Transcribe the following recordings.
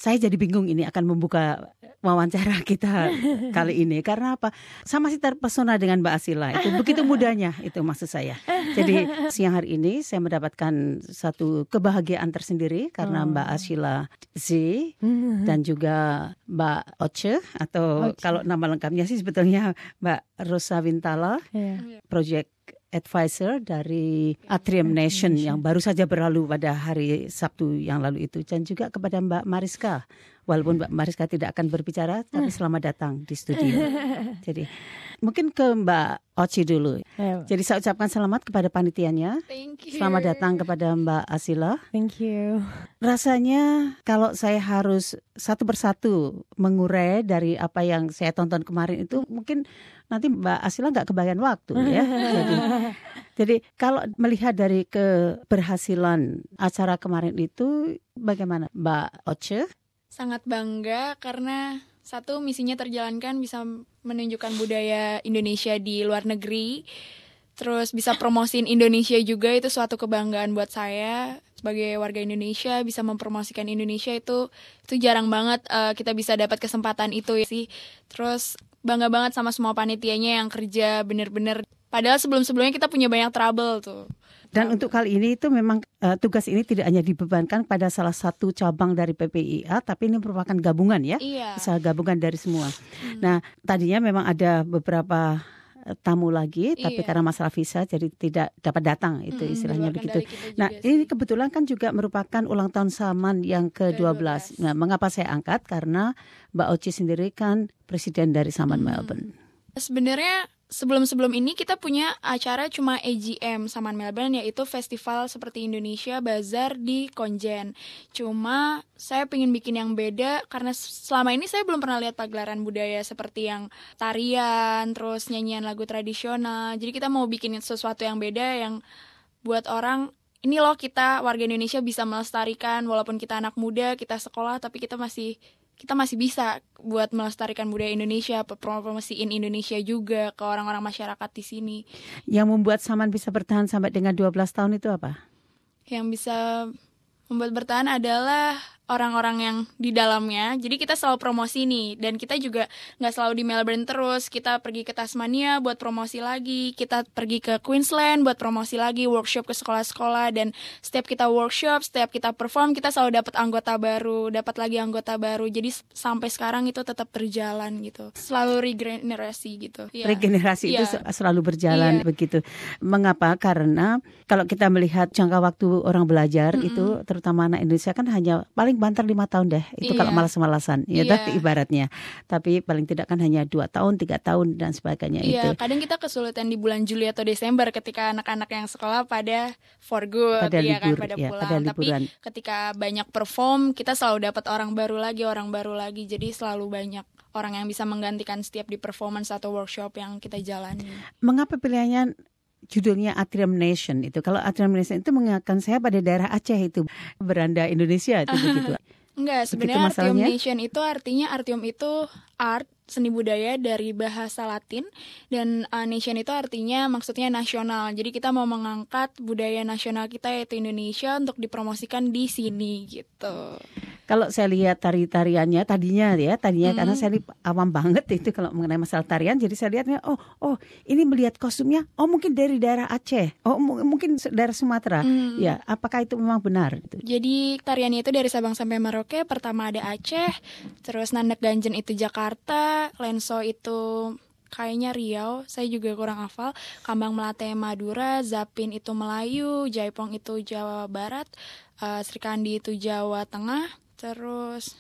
saya jadi bingung ini akan membuka wawancara kita kali ini. Karena apa? Saya masih terpesona dengan Mbak Asila. Itu begitu mudahnya, itu maksud saya. Jadi siang hari ini saya mendapatkan satu kebahagiaan tersendiri karena Mbak Asila Z dan juga Mbak Oce, atau kalau nama lengkapnya sih sebetulnya Mbak Rosa Wintala, Project Advisor dari Atrium Nation yang baru saja berlalu pada hari Sabtu yang lalu itu, dan juga kepada Mbak Mariska. Walaupun Mbak Mariska tidak akan berbicara, tapi selamat datang di studio. Jadi mungkin ke Mbak Oci dulu. Jadi saya ucapkan selamat kepada panitianya. Thank you. Selamat datang kepada Mbak Asila. Thank you. Rasanya kalau saya harus satu persatu mengurai dari apa yang saya tonton kemarin itu, mungkin nanti Mbak Asila nggak kebagian waktu ya. Jadi kalau melihat dari keberhasilan acara kemarin itu, bagaimana Mbak Oce? Sangat bangga karena satu, misinya terjalankan, bisa menunjukkan budaya Indonesia di luar negeri. Terus bisa promosiin Indonesia juga, itu suatu kebanggaan buat saya sebagai warga Indonesia. Bisa mempromosikan Indonesia itu jarang banget kita bisa dapat kesempatan itu ya sih. Terus bangga banget sama semua panitianya yang kerja bener-bener. Padahal sebelum-sebelumnya kita punya banyak trouble tuh. Dan untuk kali ini itu memang tugas ini tidak hanya dibebankan pada salah satu cabang dari PPIA, tapi ini merupakan gabungan ya. Iya. Bisa gabungan dari semua. Nah, tadinya memang ada beberapa tamu lagi, tapi karena masalah visa jadi tidak dapat datang, itu istilahnya begitu. Nah, ini kebetulan kan juga merupakan ulang tahun Saman yang ke-12. Nah, mengapa saya angkat? Karena Mbak Oci sendiri kan presiden dari Saman Melbourne. Sebenarnya sebelum ini kita punya acara cuma AGM Saman Melbourne, yaitu festival seperti Indonesia Bazar di Konjen. Cuma saya pengen bikin yang beda karena selama ini saya belum pernah lihat pagelaran budaya seperti yang tarian, terus nyanyian lagu tradisional. Jadi kita mau bikin sesuatu yang beda yang buat orang, ini loh kita warga Indonesia bisa melestarikan, walaupun kita anak muda, kita sekolah, tapi kita masih bisa buat melestarikan budaya Indonesia, promosiin Indonesia juga ke orang-orang masyarakat di sini. Yang membuat Saman bisa bertahan sampai dengan 12 tahun itu apa? Yang bisa membuat bertahan adalah orang-orang yang di dalamnya. Jadi kita selalu promosi nih, dan kita juga nggak selalu di Melbourne terus. Kita pergi ke Tasmania buat promosi lagi, kita pergi ke Queensland buat promosi lagi, workshop ke sekolah-sekolah, dan setiap kita workshop, setiap kita perform, kita selalu dapat anggota baru, dapat lagi anggota baru. Jadi sampai sekarang itu tetap berjalan gitu. Selalu regenerasi gitu. Regenerasi itu selalu berjalan begitu. Mengapa? Karena kalau kita melihat jangka waktu orang belajar itu, terutama anak Indonesia kan hanya paling banter 5 tahun deh. Itu kalau malas-malasan ya ibaratnya. Tapi paling tidak kan hanya 2 tahun, 3 tahun dan sebagainya itu. Kadang kita kesulitan di bulan Juli atau Desember ketika anak-anak yang sekolah pada for good, pada libur, pada ya, pulang. pada Tapi ketika banyak perform, kita selalu dapat orang baru lagi. Jadi selalu banyak orang yang bisa menggantikan setiap di performance atau workshop yang kita jalani. Mengapa pilihannya judulnya Atrium Nation itu? Kalau Atrium Nation itu mengingatkan saya pada daerah Aceh itu, beranda Indonesia itu begitu. Enggak, sebenarnya Artium Nation itu artinya, Artium itu art, seni budaya dari bahasa Latin, dan nation itu artinya maksudnya nasional. Jadi kita mau mengangkat budaya nasional kita yaitu Indonesia untuk dipromosikan di sini gitu. Kalau saya lihat tariannya tadinya karena saya awam banget itu kalau mengenai masalah tarian, jadi saya lihatnya oh ini melihat kostumnya mungkin dari daerah Aceh, mungkin daerah Sumatera. Ya, apakah itu memang benar? Jadi tariannya itu dari Sabang sampai Merauke. Pertama ada Aceh, terus Nandak Ganjen itu Jakarta, Lenso itu kayaknya Riau, saya juga kurang hafal. Kambang Melate Madura, Zapin itu Melayu, Jaipong itu Jawa Barat, Srikandi itu Jawa Tengah. Terus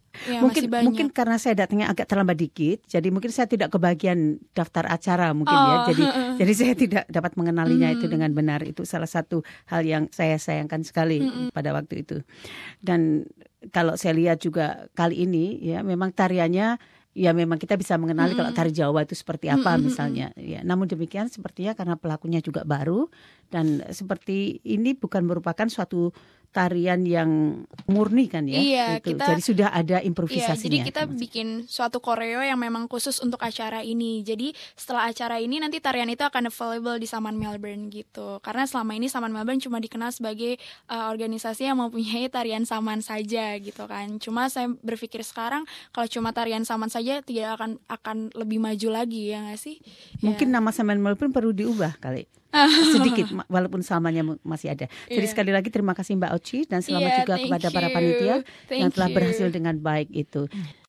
mungkin karena saya datangnya agak terlambat dikit, jadi mungkin saya tidak kebagian daftar acara mungkin ya. Jadi saya tidak dapat mengenalinya itu dengan benar. Itu salah satu hal yang saya sayangkan sekali pada waktu itu. Dan kalau saya lihat juga kali ini ya memang tariannya ya memang kita bisa mengenali kalau tari Jawa itu seperti apa misalnya. Ya, namun demikian sepertinya karena pelakunya juga baru dan seperti ini bukan merupakan suatu tarian yang murni kan ya. Iya, gitu. Jadi sudah ada improvisasinya. Iya, jadi kita bikin suatu koreo yang memang khusus untuk acara ini. Jadi setelah acara ini nanti tarian itu akan available di Saman Melbourne gitu. Karena selama ini Saman Melbourne cuma dikenal sebagai organisasi yang mempunyai tarian saman saja gitu kan. Cuma saya berpikir sekarang kalau cuma tarian saman saja tidak akan lebih maju lagi ya nggak sih? Mungkin nama Saman Melbourne perlu diubah kali. Sedikit walaupun samanya masih ada. Jadi sekali lagi terima kasih Mbak Oci dan selamat juga kepada para panitia yang telah berhasil dengan baik itu.